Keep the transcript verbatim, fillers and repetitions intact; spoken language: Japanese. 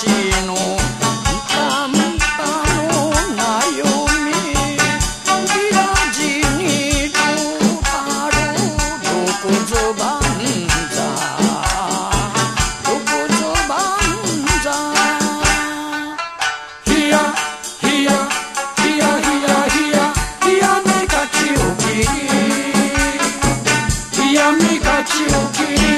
私のカンパのなよみビラジにとあるどこぞばんざどこぞばんざひやひやひやひやひやひやめかちおきひやめかちおき